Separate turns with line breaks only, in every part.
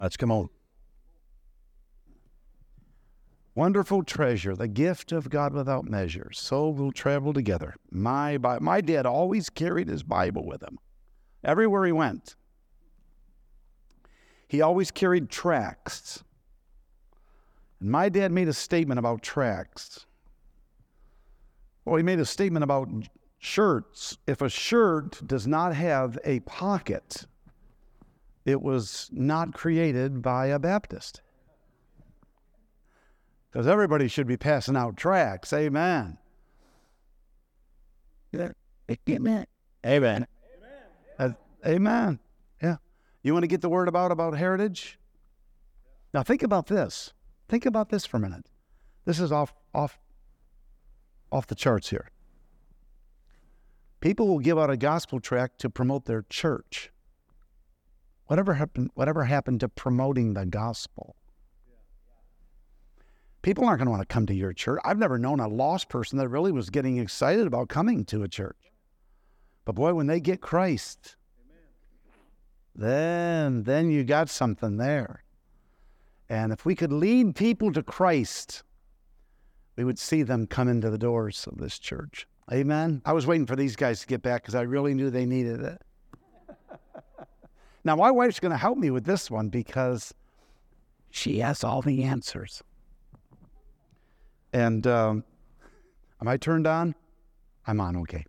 Let's come on. Wonderful treasure, the gift of God without measure. So we'll travel together. My dad always carried his Bible with him everywhere he went. He always carried tracts. And my dad made a statement about tracts. Well, he made a statement about shirts. If a shirt does not have a pocket, it was not created by a Baptist. Because everybody should be passing out tracts. Amen. Amen. Amen. Amen. Yeah. You want to get the word about heritage? Now think about this. Think about this for a minute. This is off the charts here. People will give out a gospel tract to promote their church. Whatever happened to promoting the gospel? People aren't going to want to come to your church. I've never known a lost person that really was getting excited about coming to a church. But boy, when they get Christ, then you got something there. And if we could lead people to Christ, we would see them come into the doors of this church. Amen. I was waiting for these guys to get back because I really knew they needed it. Now, my wife's going to help me with this one because she has all the answers. And am I turned on? I'm on, okay.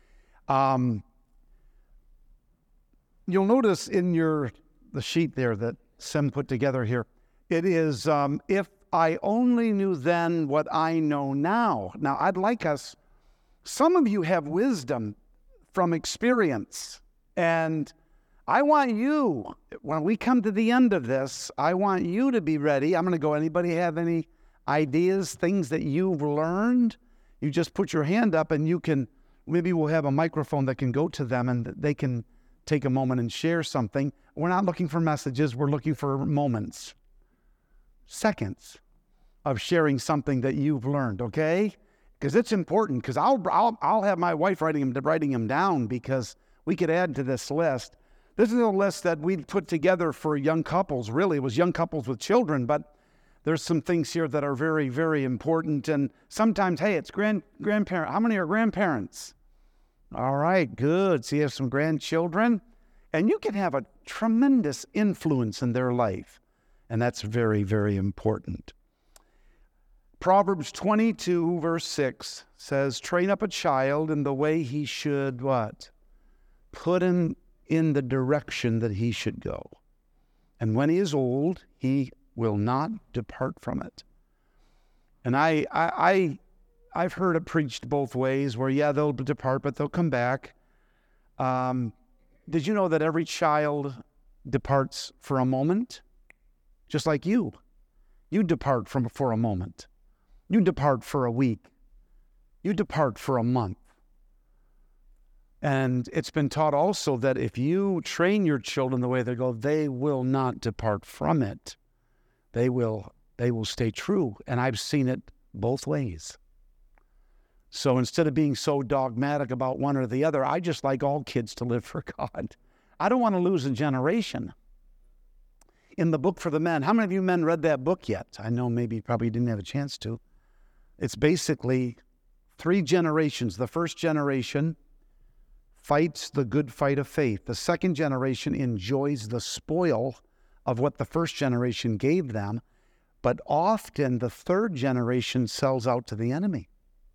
You'll notice in the sheet there that Sim put together here, it is, if I only knew then what I know now. Now, I'd like some of you have wisdom from experience, and I want you, when we come to the end of this, I want you to be ready. I'm going to go, anybody have any ideas, things that you've learned? You just put your hand up and you can, maybe we'll have a microphone that can go to them and they can take a moment and share something. We're not looking for messages, we're looking for moments, seconds of sharing something that you've learned, okay? Because it's important, because I'll have my wife writing them down because we could add to this list. This is a list that we put together for young couples. Really, it was young couples with children, but there's some things here that are very, very important. And sometimes, hey, it's grandparent. How many are grandparents? All right, good. So you have some grandchildren, and you can have a tremendous influence in their life. And that's very, very important. Proverbs 22, verse 6 says, train up a child in the way he should what? Put him in the direction that he should go. And when he is old, he will not depart from it. And I've heard it preached both ways where, yeah, they'll depart, but they'll come back. Did you know that every child departs for a moment? Just like you. You depart for a moment. You depart for a week. You depart for a month. And it's been taught also that if you train your children the way they go, they will not depart from it. They will stay true. And I've seen it both ways. So instead of being so dogmatic about one or the other, I just like all kids to live for God. I don't want to lose a generation. In the book for the men, how many of you men read that book yet? I know maybe probably didn't have a chance to. It's basically 3 generations. The first generation fights the good fight of faith. The second generation enjoys the spoil of what the first generation gave them, but often the third generation sells out to the enemy.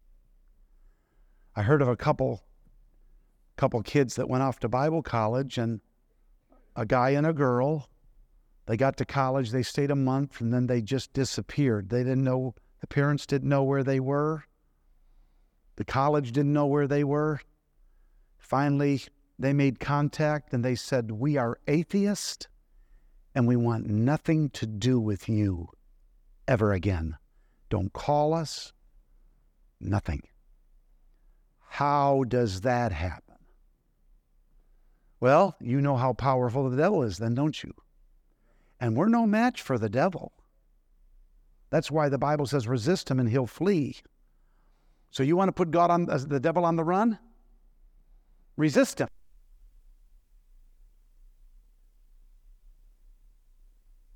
I heard of a couple kids that went off to Bible college, and a guy and a girl, they got to college, they stayed a month, and then they just disappeared. They didn't know, the parents didn't know where they were. The college didn't know where they were. Finally, they made contact and they said, we are atheists and we want nothing to do with you ever again. Don't call us, nothing. How does that happen? Well, you know how powerful the devil is then, don't you? And we're no match for the devil. That's why the Bible says resist him and he'll flee. So you want to put the devil on the run? Resist him.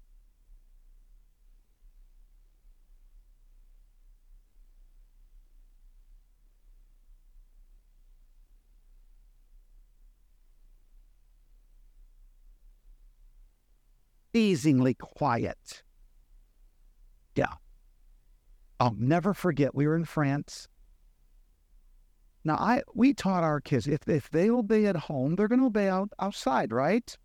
amazingly quiet. Yeah. I'll never forget, we were in France. Now, we taught our kids, if they obey at home, they're going to obey outside, right?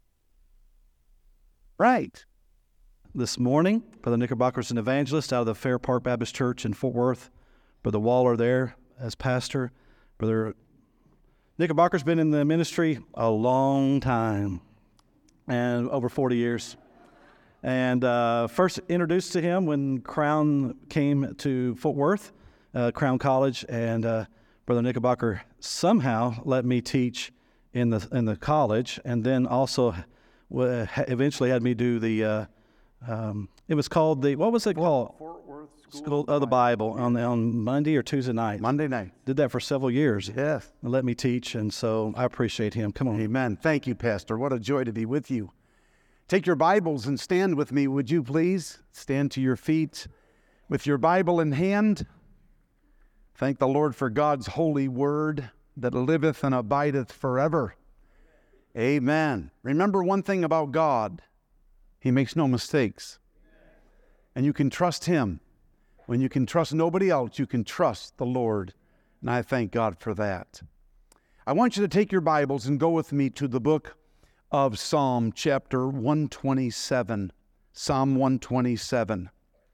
Right.
This morning, Brother Knickerbocker's an evangelist out of the Fair Park Baptist Church in Fort Worth. Brother Waller there as pastor. Brother Knickerbocker's been in the ministry a long time, and over 40 years. And first introduced to him when Crown came to Fort Worth, Crown College, and Brother Knickerbocker somehow let me teach in the college, and then also eventually had me do the it was called what was it called?
Fort Worth
School of the Bible on Monday or Tuesday night.
Monday night.
Did that for several years.
Yes.
And let me teach, and so I appreciate him. Come on.
Amen. Thank you, Pastor. What a joy to be with you. Take your Bibles and stand with me, would you please? Stand to your feet with your Bible in hand. Thank the Lord for God's holy word that liveth and abideth forever. Amen. Remember one thing about God. He makes no mistakes. And you can trust Him. When you can trust nobody else, you can trust the Lord. And I thank God for that. I want you to take your Bibles and go with me to the book of Psalm chapter 127. Psalm 127.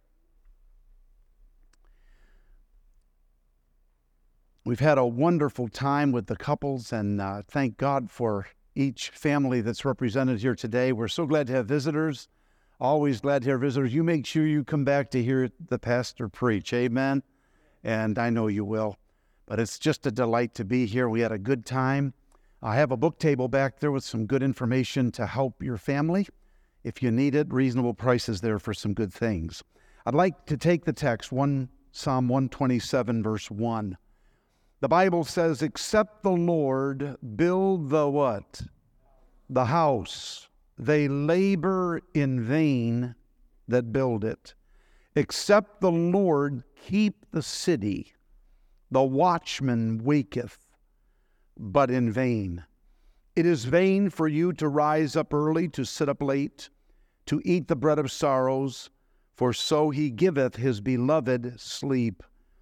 We've had a wonderful time with the couples, and thank God for each family that's represented here today. We're so glad to have visitors. Always glad to have visitors. You make sure you come back to hear the pastor preach. Amen? And I know you will. But it's just a delight to be here. We had a good time. I have a book table back there with some good information to help your family. If you need it, reasonable prices there for some good things. I'd like to take the text, Psalm 127, verse 1. The Bible says, except the Lord build the what? The house. They labor in vain that build it. Except the Lord keep the city, the watchman waketh, but in vain. It is vain for you to rise up early, to sit up late, to eat the bread of sorrows, for so he giveth his beloved sleep.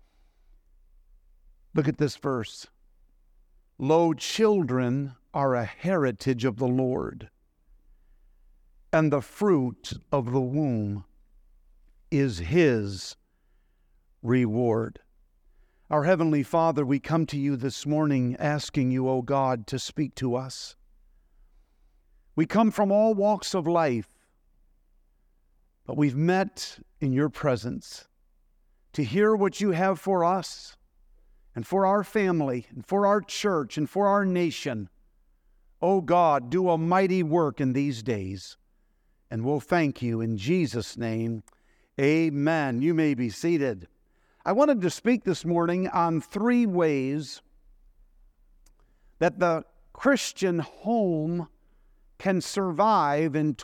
Look at this verse. Lo, children are a heritage of the Lord, and the fruit of the womb is his reward. Our Heavenly Father, we come to you this morning asking you, O God, to speak to us. We come from all walks of life, but we've met in your presence to hear what you have for us and for our family and for our church and for our nation. O God, do a mighty work in these days, and we'll thank you in Jesus' name. Amen. You may be seated. I wanted to speak this morning on 3 ways that the Christian home can survive in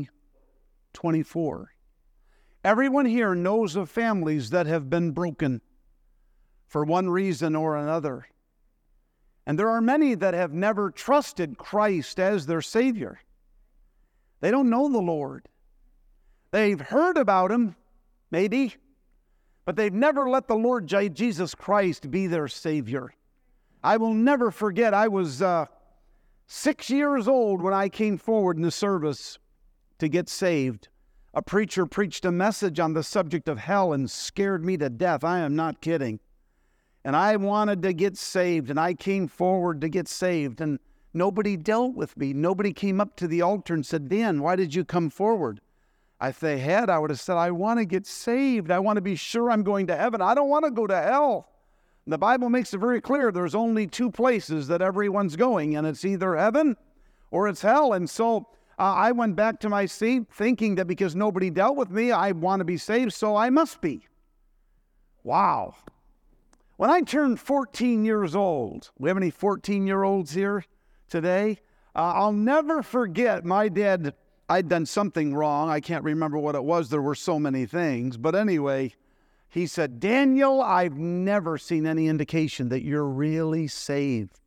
2024. Everyone here knows of families that have been broken for one reason or another. And there are many that have never trusted Christ as their Savior. They don't know the Lord. They've heard about Him, maybe, but they've never let the Lord Jesus Christ be their Savior. I will never forget, I was 6 years old when I came forward in the service to get saved. A preacher preached a message on the subject of hell and scared me to death. I am not kidding. And I wanted to get saved, and I came forward to get saved, and nobody dealt with me. Nobody came up to the altar and said, Dan, why did you come forward? If they had, I would have said, I want to get saved. I want to be sure I'm going to heaven. I don't want to go to hell. The Bible makes it very clear there's only 2 places that everyone's going, and it's either heaven or it's hell. And so I went back to my seat thinking that because nobody dealt with me, I want to be saved, so I must be. Wow. When I turned 14 years old, we have any 14-year-olds here today? I'll never forget my dad. I'd done something wrong. I can't remember what it was. There were so many things. But anyway, he said, Daniel, I've never seen any indication that you're really saved.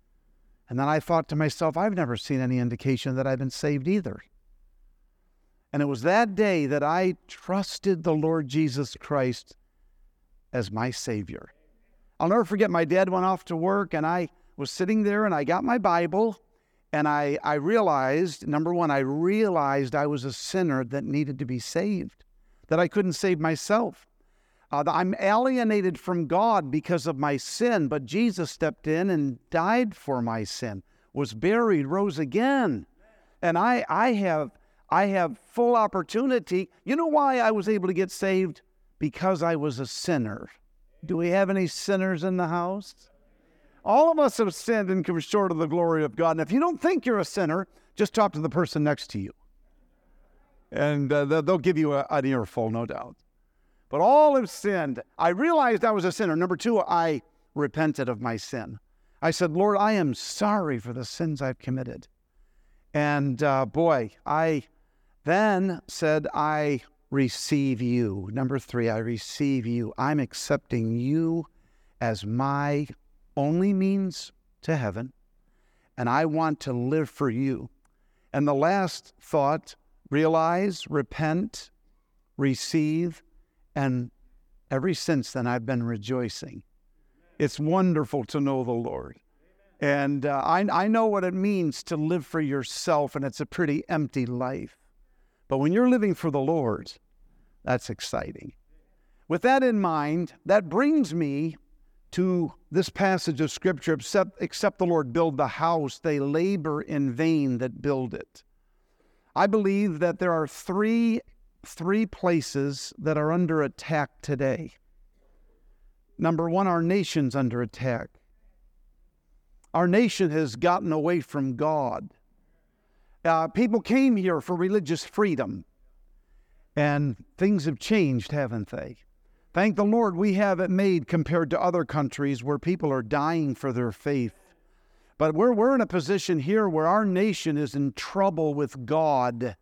And then I thought to myself, I've never seen any indication that I've been saved either. And it was that day that I trusted the Lord Jesus Christ as my Savior. I'll never forget, my dad went off to work, and I was sitting there, and I got my Bible, and I realized, number one, I realized I was a sinner that needed to be saved, that I couldn't save myself. I'm alienated from God because of my sin, but Jesus stepped in and died for my sin, was buried, rose again. And I have full opportunity. You know why I was able to get saved? Because I was a sinner. Do we have any sinners in the house? All of us have sinned and come short of the glory of God. And if you don't think you're a sinner, just talk to the person next to you. And they'll give you an earful, no doubt. But all have sinned. I realized I was a sinner. Number two, I repented of my sin. I said, Lord, I am sorry for the sins I've committed. And I then said, I receive you. Number three, I receive you. I'm accepting you as my only means to heaven, and I want to live for you. And the last thought, realize, repent, receive, and ever since then I've been rejoicing. It's wonderful to know the Lord. And I know what it means to live for yourself, and it's a pretty empty life. But when you're living for the Lord, that's exciting. With that in mind, that brings me to this passage of Scripture, except the Lord build the house, they labor in vain that build it. I believe that there are three places that are under attack today. Number one, our nation's under attack. Our nation has gotten away from God. People came here for religious freedom, and things have changed, haven't they? Thank the Lord we have it made compared to other countries where people are dying for their faith. But we're in a position here where our nation is in trouble with God.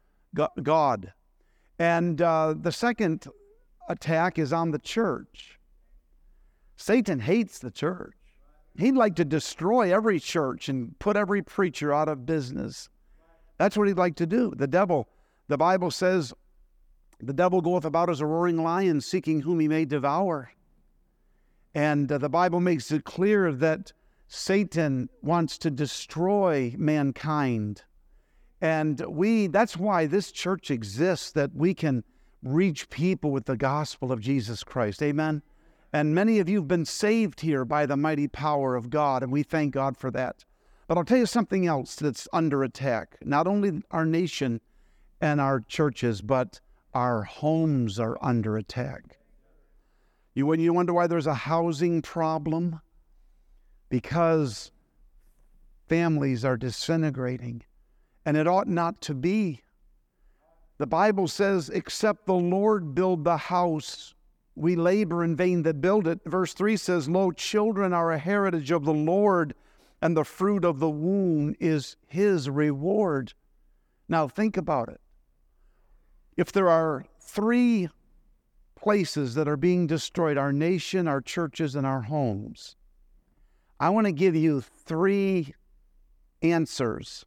And the second attack is on the church. Satan hates the church. He'd like to destroy every church and put every preacher out of business. That's what he'd like to do. The devil, the Bible says, the devil goeth about as a roaring lion, seeking whom he may devour. And the Bible makes it clear that Satan wants to destroy mankind. And that's why this church exists, that we can reach people with the gospel of Jesus Christ. Amen? And many of you have been saved here by the mighty power of God, and we thank God for that. But I'll tell you something else that's under attack. Not only our nation and our churches, but our homes are under attack. When you wonder why there's a housing problem, because families are disintegrating, and it ought not to be. The Bible says, except the Lord build the house, we labor in vain that build it. Verse 3 says, lo, children are a heritage of the Lord, and the fruit of the womb is his reward. Now think about it. If there are three places that are being destroyed, our nation, our churches, and our homes, I want to give you three answers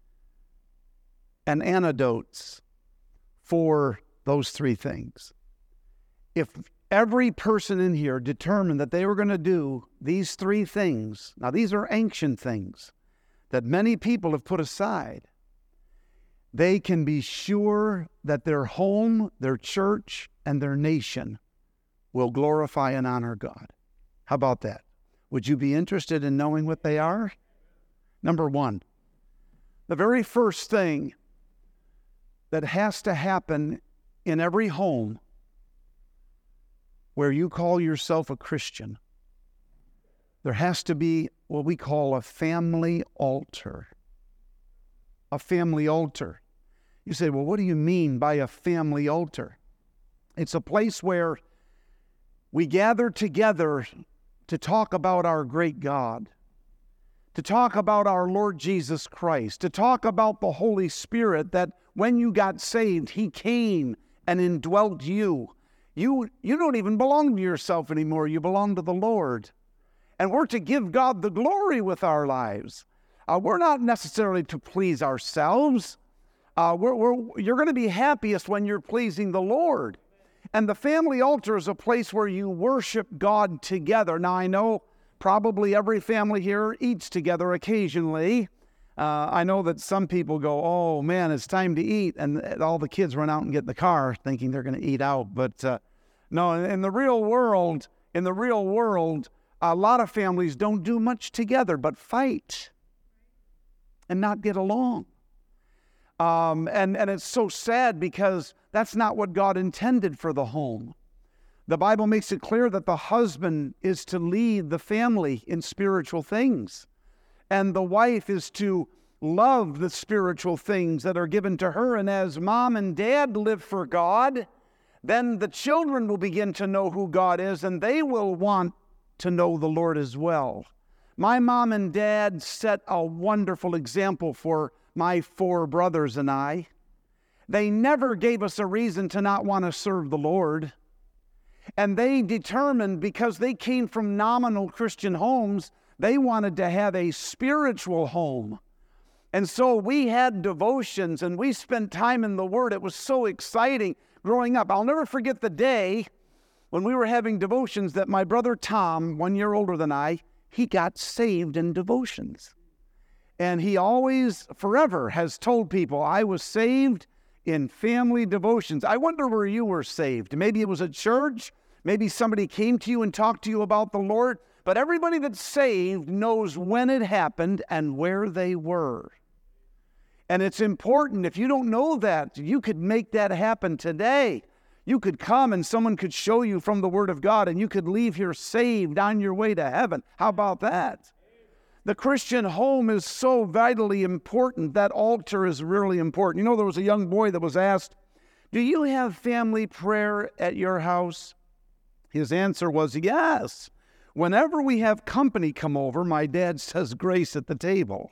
and antidotes for those three things. If every person in here determined that they were going to do these three things, now these are ancient things that many people have put aside, they can be sure that their home, their church, and their nation will glorify and honor God. How about that? Would you be interested in knowing what they are? Number one, the very first thing that has to happen in every home where you call yourself a Christian, there has to be what we call a family altar. A family altar. You say, well, what do you mean by a family altar? It's a place where we gather together to talk about our great God, to talk about our Lord Jesus Christ, to talk about the Holy Spirit, that when you got saved, he came and indwelt you. You don't even belong to yourself anymore. You belong to the Lord. And we're to give God the glory with our lives. We're not necessarily to please ourselves. You're going to be happiest when you're pleasing the Lord. And the family altar is a place where you worship God together. Now, I know probably every family here eats together occasionally. I know that some people go, oh, man, it's time to eat. And all the kids run out and get in the car thinking they're going to eat out. But no, in the real world, a lot of families don't do much together but fight and not get along. And it's so sad because that's not what God intended for the home. The Bible makes it clear that the husband is to lead the family in spiritual things, and the wife is to love the spiritual things that are given to her. And as mom and dad live for God, then the children will begin to know who God is, and they will want to know the Lord as well. My mom and dad set a wonderful example for my 4 brothers and I. They never gave us a reason to not want to serve the Lord. And they determined, because they came from nominal Christian homes, they wanted to have a spiritual home. And so we had devotions and we spent time in the Word. It was so exciting growing up. I'll never forget the day when we were having devotions that my brother Tom, 1 year older than I, he got saved in devotions. And he always, forever, has told people, I was saved in family devotions. I wonder where you were saved. Maybe it was at church. Maybe somebody came to you and talked to you about the Lord. But everybody that's saved knows when it happened and where they were. And it's important. If you don't know that, you could make that happen today. You could come and someone could show you from the Word of God, and you could leave here saved on your way to heaven. How about that? The Christian home is so vitally important. That altar is really important. You know, there was a young boy that was asked, do you have family prayer at your house? His answer was, yes. Whenever we have company come over, my dad says grace at the table.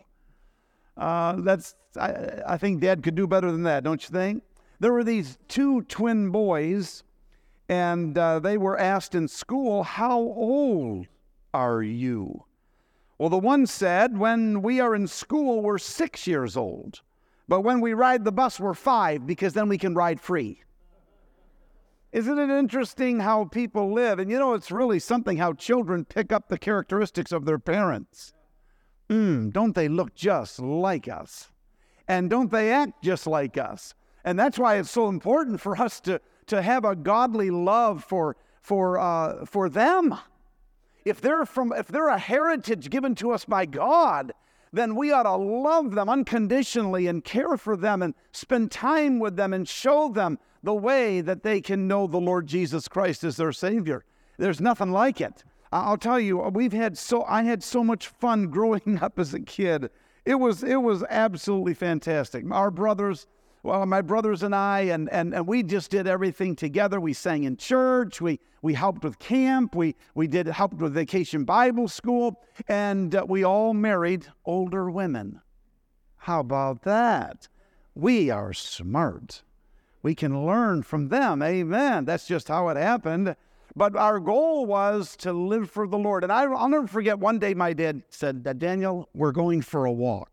I think Dad could do better than that, don't you think? There were these 2 twin boys, and they were asked in school, how old are you? Well, the one said, when we are in school, we're 6 years old. But when we ride the bus, we're 5, because then we can ride free. Isn't it interesting how people live? And you know, it's really something how children pick up the characteristics of their parents. Don't they look just like us? And don't they act just like us? And that's why it's so important for us to have a godly love for them. If they're a heritage given to us by God, then we ought to love them unconditionally and care for them and spend time with them and show them the way that they can know the Lord Jesus Christ as their Savior. There's nothing like it. I'll tell you, I had so much fun growing up as a kid. It was absolutely fantastic. My brothers and I, and we just did everything together. We sang in church. We helped with camp. We helped with Vacation Bible School, and we all married older women. How about that? We are smart. We can learn from them. Amen. That's just how it happened. But our goal was to live for the Lord. And I'll never forget, one day my dad said, Daniel, we're going for a walk.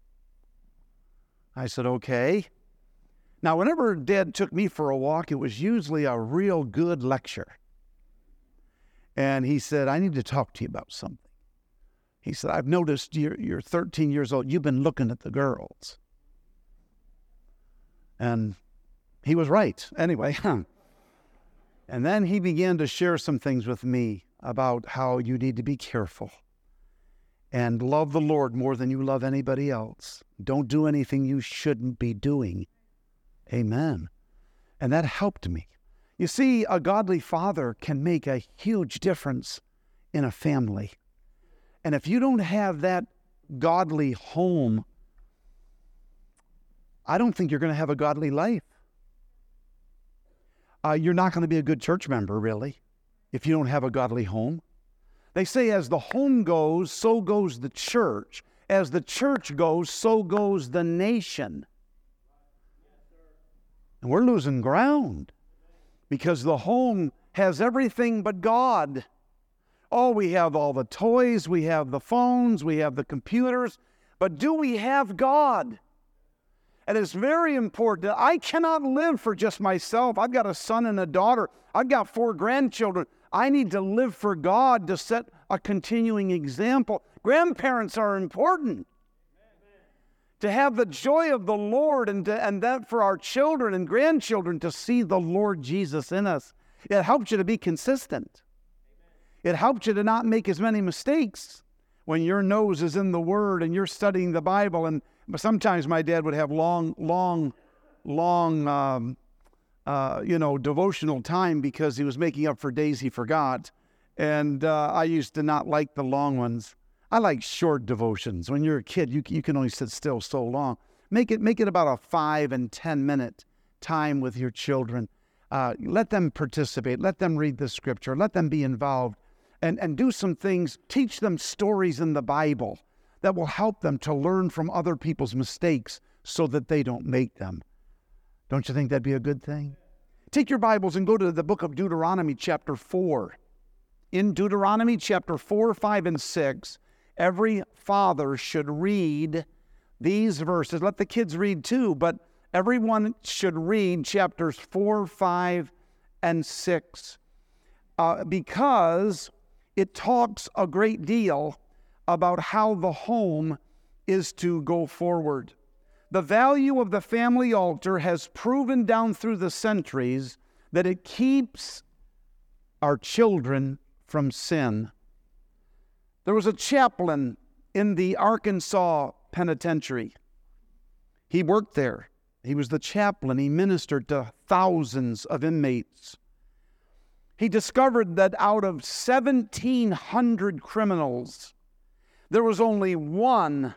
I said, okay. Now, whenever Dad took me for a walk, it was usually a real good lecture. And he said, I need to talk to you about something. He said, I've noticed you're 13 years old. You've been looking at the girls. And he was right. Anyway, and then he began to share some things with me about how you need to be careful and love the Lord more than you love anybody else. Don't do anything you shouldn't be doing. Amen. And that helped me. You see, a godly father can make a huge difference in a family. And if you don't have that godly home, I don't think you're going to have a godly life. You're not going to be a good church member, really, if you don't have a godly home. They say as the home goes, so goes the church. As the church goes, so goes the nation. And we're losing ground because the home has everything but God. Oh, we have all the toys, we have the phones, we have the computers, but do we have God? And it's very important. I cannot live for just myself. I've got a son and a daughter. I've got 4 grandchildren. I need to live for God to set a continuing example. Grandparents are important. To have the joy of the Lord and that for our children and grandchildren to see the Lord Jesus in us. It helps you to be consistent. It helps you to not make as many mistakes when your nose is in the Word and you're studying the Bible. And sometimes my dad would have long, devotional time because he was making up for days he forgot. And I used to not like the long ones. I like short devotions. When you're a kid, you can only sit still so long. Make it about a 5 and 10 minute time with your children. Let them participate. Let them read the Scripture. Let them be involved. And do some things. Teach them stories in the Bible that will help them to learn from other people's mistakes so that they don't make them. Don't you think that'd be a good thing? Take your Bibles and go to the book of Deuteronomy chapter 4. In Deuteronomy chapter 4, 5, and 6, every father should read these verses. Let the kids read too, but everyone should read chapters 4, 5, and 6 because it talks a great deal about how the home is to go forward. The value of the family altar has proven down through the centuries that it keeps our children from sin. There was a chaplain in the Arkansas penitentiary. He worked there. He was the chaplain. He ministered to thousands of inmates. He discovered that out of 1,700 criminals, there was only one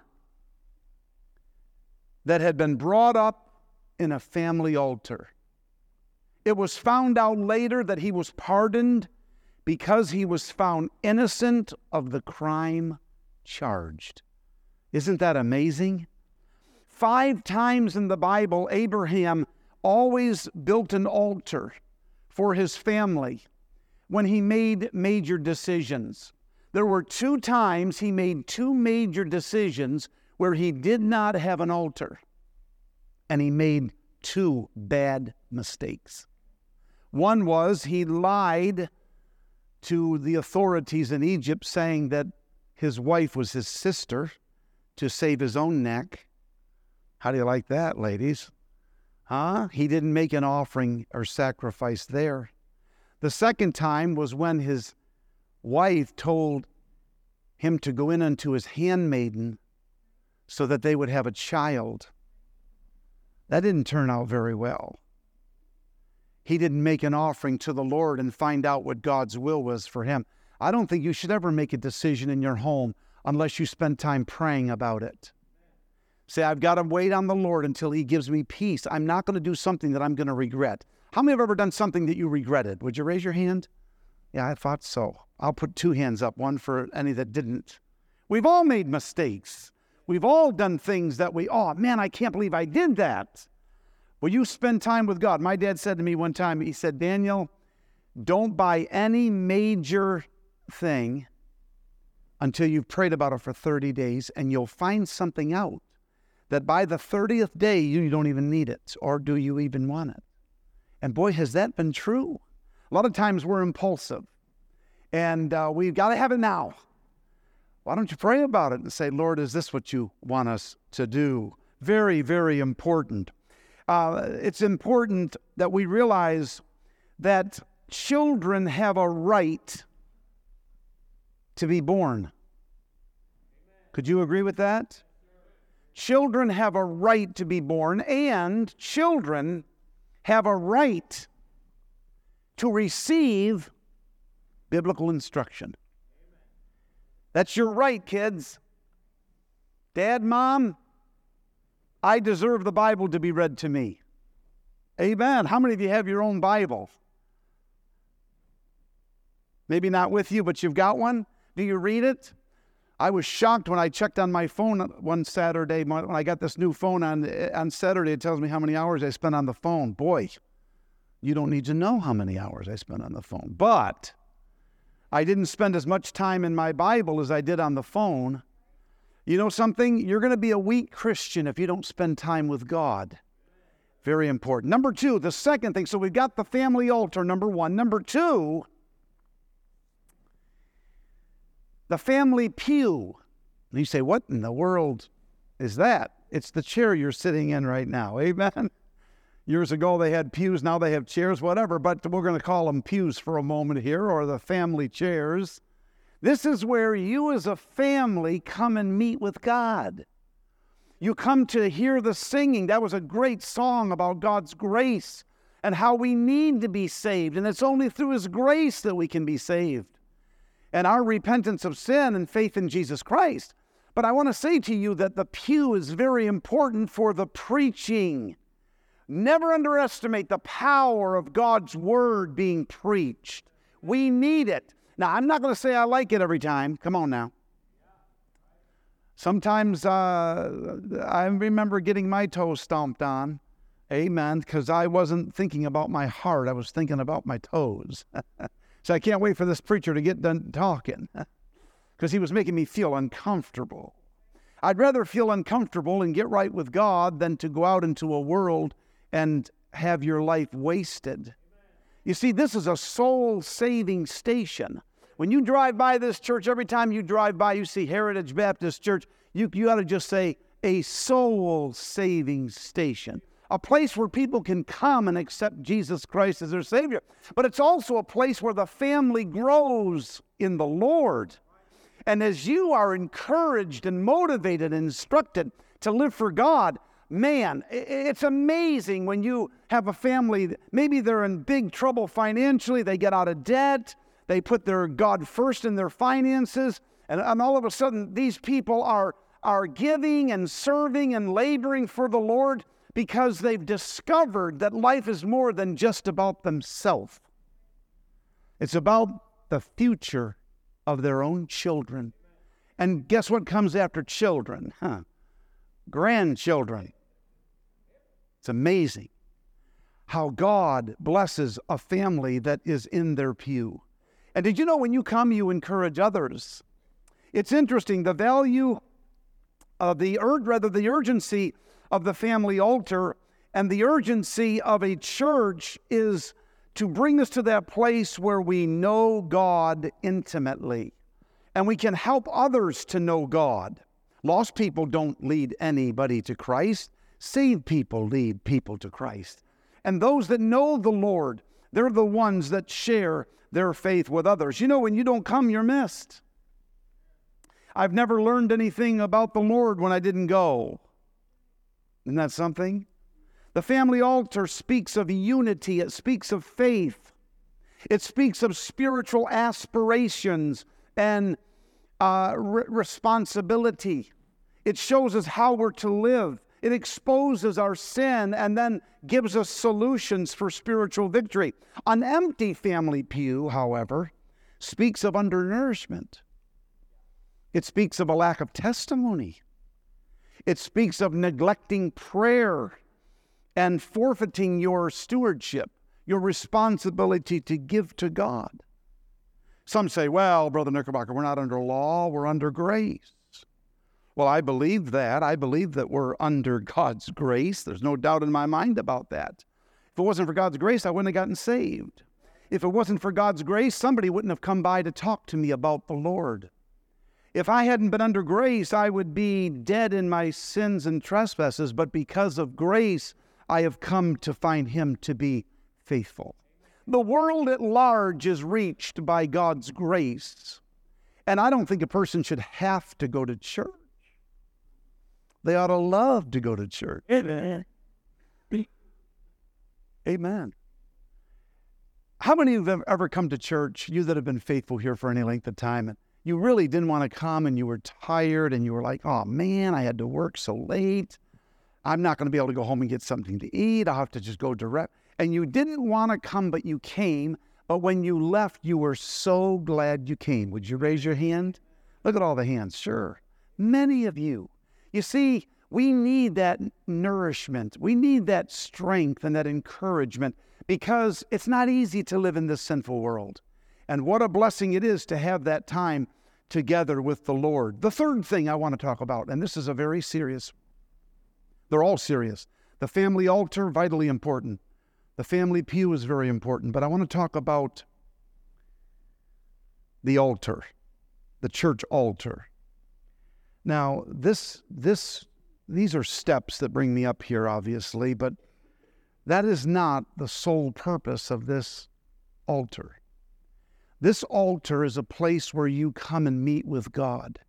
that had been brought up in a family altar. It was found out later that he was pardoned because he was found innocent of the crime charged. Isn't that amazing? 5 times in the Bible, Abraham always built an altar for his family when he made major decisions. There were 2 times he made 2 major decisions where he did not have an altar. And he made 2 bad mistakes. One was he lied to the authorities in Egypt saying that his wife was his sister to save his own neck. How do you like that, ladies? He didn't make an offering or sacrifice there. The second time was when his wife told him to go in unto his handmaiden so that they would have a child. That didn't turn out very well. He didn't make an offering to the Lord and find out what God's will was for him. I don't think you should ever make a decision in your home unless you spend time praying about it. Say, I've got to wait on the Lord until He gives me peace. I'm not going to do something that I'm going to regret. How many have ever done something that you regretted? Would you raise your hand? Yeah, I thought so. I'll put 2 hands up, one for any that didn't. We've all made mistakes. We've all done things that I can't believe I did that. Well, you spend time with God. My dad said to me one time, he said, Daniel, don't buy any major thing until you've prayed about it for 30 days, and you'll find something out that by the 30th day, you don't even need it, or do you even want it? And boy, has that been true. A lot of times we're impulsive, and we've got to have it now. Why don't you pray about it and say, Lord, is this what you want us to do? Very, very important. It's important that we realize that children have a right to be born. Could you agree with that? Children have a right to be born, and children have a right to receive biblical instruction. That's your right, kids. Dad, Mom, I deserve the Bible to be read to me. Amen. How many of you have your own Bible? Maybe not with you, but you've got one. Do you read it? I was shocked when I checked on my phone one Saturday. When I got this new phone on Saturday, it tells me how many hours I spent on the phone. Boy, you don't need to know how many hours I spent on the phone. But I didn't spend as much time in my Bible as I did on the phone. You know something? You're going to be a weak Christian if you don't spend time with God. Very important. Number two, the second thing. So we've got the family altar, number one. Number two, the family pew. And you say, what in the world is that? It's the chair you're sitting in right now. Amen? Years ago they had pews, now they have chairs, whatever. But we're going to call them pews for a moment here, or the family chairs. This is where you as a family come and meet with God. You come to hear the singing. That was a great song about God's grace and how we need to be saved. And it's only through His grace that we can be saved. And our repentance of sin and faith in Jesus Christ. But I want to say to you that the pew is very important for the preaching. Never underestimate the power of God's Word being preached. We need it. Now, I'm not going to say I like it every time. Come on now. Sometimes I remember getting my toes stomped on. Amen. Because I wasn't thinking about my heart. I was thinking about my toes. So I can't wait for this preacher to get done talking. Because he was making me feel uncomfortable. I'd rather feel uncomfortable and get right with God than to go out into a world and have your life wasted. You see, this is a soul-saving station. When you drive by this church, every time you drive by, you see Heritage Baptist Church, you ought to just say, a soul-saving station. A place where people can come and accept Jesus Christ as their Savior. But it's also a place where the family grows in the Lord. And as you are encouraged and motivated and instructed to live for God, man, it's amazing when you have a family, maybe they're in big trouble financially, they get out of debt, they put their God first in their finances, and all of a sudden these people are giving and serving and laboring for the Lord because they've discovered that life is more than just about themselves. It's about the future of their own children. And guess what comes after children? Grandchildren. It's amazing how God blesses a family that is in their pew. And did you know when you come, you encourage others? It's interesting, the value of the urgency of the family altar and the urgency of a church is to bring us to that place where we know God intimately and we can help others to know God. Lost people don't lead anybody to Christ. Saved people lead people to Christ. And those that know the Lord, they're the ones that share their faith with others. You know, when you don't come, you're missed. I've never learned anything about the Lord when I didn't go. Isn't that something? The family altar speaks of unity. It speaks of faith. It speaks of spiritual aspirations and responsibility. It shows us how we're to live. It exposes our sin and then gives us solutions for spiritual victory. An empty family pew, however, speaks of undernourishment. It speaks of a lack of testimony. It speaks of neglecting prayer and forfeiting your stewardship, your responsibility to give to God. Some say, well, Brother Knickerbocker, we're not under law, we're under grace. Well, I believe that. I believe that we're under God's grace. There's no doubt in my mind about that. If it wasn't for God's grace, I wouldn't have gotten saved. If it wasn't for God's grace, somebody wouldn't have come by to talk to me about the Lord. If I hadn't been under grace, I would be dead in my sins and trespasses, but because of grace, I have come to find Him to be faithful. The world at large is reached by God's grace, and I don't think a person should have to go to church. They ought to love to go to church. Amen. Amen. How many of you have ever come to church, you that have been faithful here for any length of time, and you really didn't want to come and you were tired and you were like, oh man, I had to work so late. I'm not going to be able to go home and get something to eat. I'll have to just go direct. And you didn't want to come, but you came. But when you left, you were so glad you came. Would you raise your hand? Look at all the hands. Sure. Many of you. You see, we need that nourishment. We need that strength and that encouragement because it's not easy to live in this sinful world. And what a blessing it is to have that time together with the Lord. The third thing I want to talk about, and this is a very serious, they're all serious. The family altar, vitally important. The family pew is very important, but I want to talk about the altar, the church altar. Now, these are steps that bring me up here, obviously, but that is not the sole purpose of this altar. This altar is a place where you come and meet with God.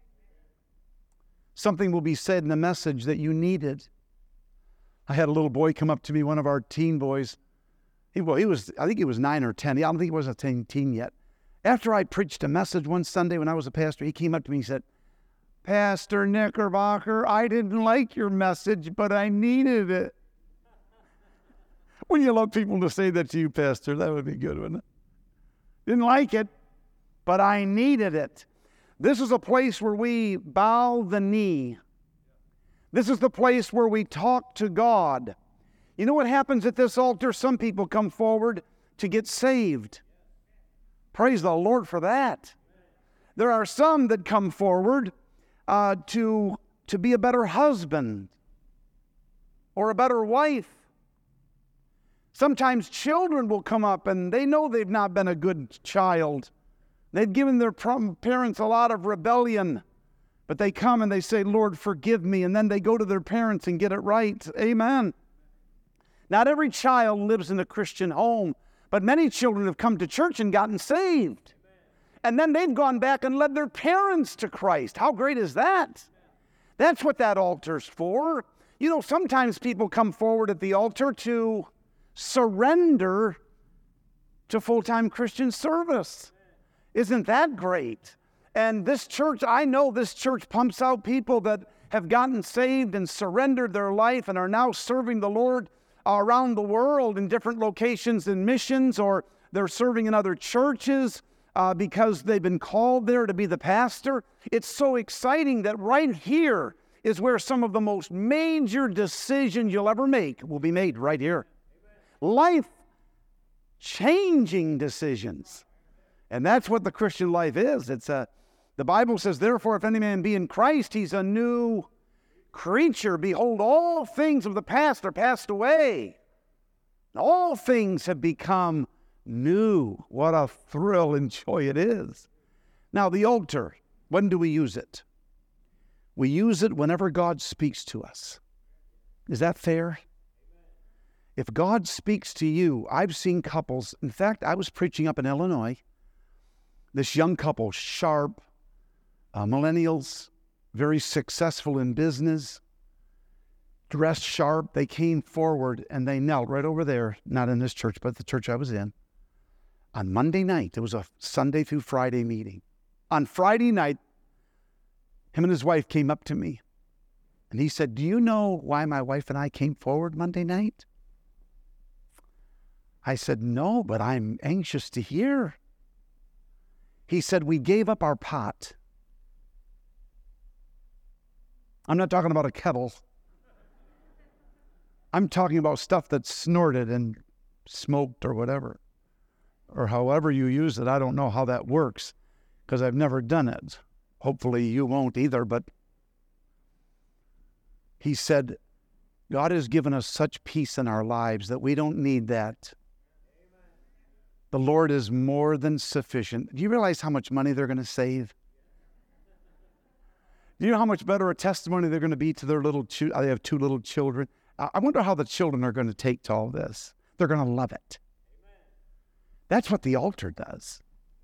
Something will be said in the message that you needed. I had a little boy come up to me, one of our teen boys. I think he was 9 or 10. I don't think he was a teen yet. After I preached a message one Sunday when I was a pastor, he came up to me and said, "Pastor Knickerbocker, I didn't like your message, but I needed it." Wouldn't you love people to say that to you, Pastor? That would be good, wouldn't it? Didn't like it, but I needed it. This is a place where we bow the knee. This is the place where we talk to God. You know what happens at this altar? Some people come forward to get saved. Praise the Lord for that. There are some that come forward to be a better husband or a better wife. Sometimes children will come up and they know they've not been a good child. They've given their parents a lot of rebellion, but they come and they say, "Lord, forgive me," and then they go to their parents and get it right. Amen. Not every child lives in a Christian home, but many children have come to church and gotten saved. And then they've gone back and led their parents to Christ. How great is that? That's what that altar's for. You know, sometimes people come forward at the altar to surrender to full-time Christian service. Isn't that great? And this church, I know this church pumps out people that have gotten saved and surrendered their life and are now serving the Lord around the world in different locations in missions, or they're serving in other churches because they've been called there to be the pastor. It's so exciting that right here is where some of the most major decisions you'll ever make will be made right here. Life-changing decisions. And that's what the Christian life is. The Bible says, "Therefore, if any man be in Christ, he's a new creature. Behold, all things of the past are passed away. All things have become new." What a thrill and joy it is. Now, the altar, when do we use it? We use it whenever God speaks to us. Is that fair? If God speaks to you, I've seen couples. In fact, I was preaching up in Illinois. This young couple, sharp, millennials, very successful in business, dressed sharp. They came forward and they knelt right over there, not in this church, but the church I was in. On Monday night, it was a Sunday through Friday meeting. On Friday night, him and his wife came up to me. And he said, "Do you know why my wife and I came forward Monday night?" I said, "No, but I'm anxious to hear." He said, "We gave up our pot." I'm not talking about a kettle. I'm talking about stuff that's snorted and smoked or whatever. Or however you use it. I don't know how that works because I've never done it. Hopefully you won't either, but he said, God has given us such peace in our lives that we don't need that. The Lord is more than sufficient. Do you realize how much money they're going to save? Do you know how much better a testimony they're going to be to their little children? They have 2 little children. I wonder how the children are going to take to all this. They're going to love it. That's what the altar does.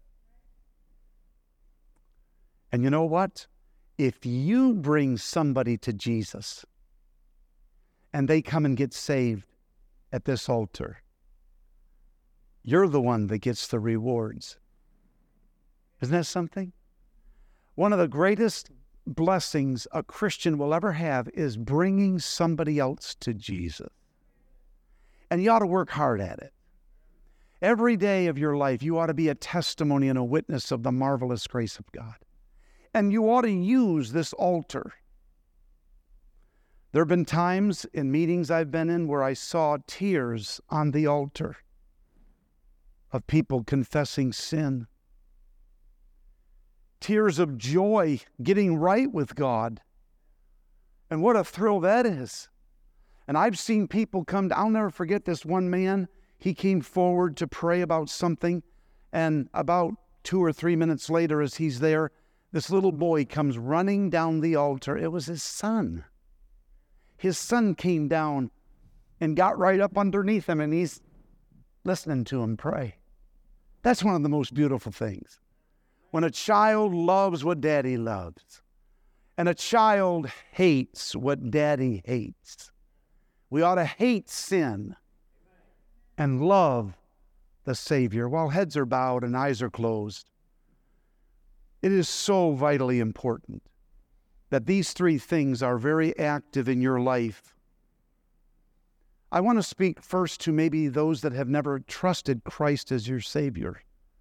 And you know what? If you bring somebody to Jesus and they come and get saved at this altar, you're the one that gets the rewards. Isn't that something? One of the greatest blessings a Christian will ever have is bringing somebody else to Jesus. And you ought to work hard at it. Every day of your life, you ought to be a testimony and a witness of the marvelous grace of God. And you ought to use this altar. There have been times in meetings I've been in where I saw tears on the altar of people confessing sin. tears of joy, getting right with God. And what a thrill that is. And I've seen people come, I'll never forget this one man. He came forward to pray about something, and about 2 or 3 minutes later, as he's there, this little boy comes running down the altar. It was his son. His son came down and got right up underneath him, and he's listening to him pray. That's one of the most beautiful things. When a child loves what daddy loves, and a child hates what daddy hates. We ought to hate sin and love the Savior while heads are bowed and eyes are closed. It is so vitally important that these 3 things are very active in your life. I want to speak first to maybe those that have never trusted Christ as your Savior.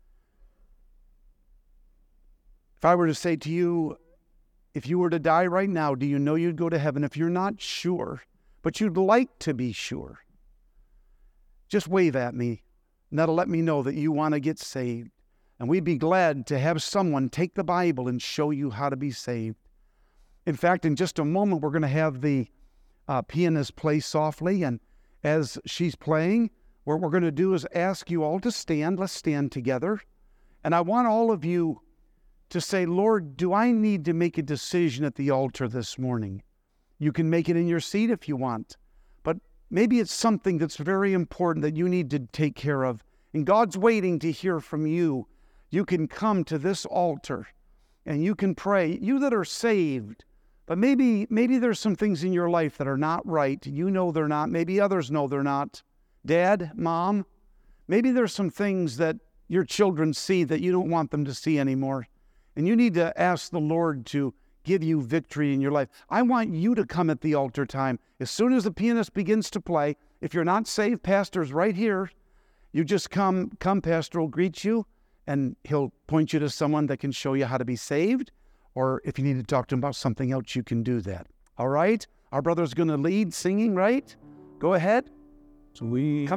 If I were to say to you, if you were to die right now, do you know you'd go to heaven? If you're not sure, but you'd like to be sure, just wave at me, and that'll let me know that you want to get saved. And we'd be glad to have someone take the Bible and show you how to be saved. In fact, in just a moment, we're going to have the pianist play softly, and as she's playing, what we're going to do is ask you all to stand. Let's stand together. And I want all of you to say, Lord, do I need to make a decision at the altar this morning? You can make it in your seat if you want, but maybe it's something that's very important that you need to take care of. And God's waiting to hear from you. You can come to this altar and you can pray. You that are saved, but maybe there's some things in your life that are not right. You know they're not. Maybe others know they're not. Dad, Mom, maybe there's some things that your children see that you don't want them to see anymore. And you need to ask the Lord to give you victory in your life. I want you to come at the altar time. As soon as the pianist begins to play, if you're not saved, Pastor's right here. You just come, Pastor will greet you, and he'll point you to someone that can show you how to be saved. Or if you need to talk to him about something else, you can do that. All right? Our brother's going to lead singing, right? Go ahead.
So we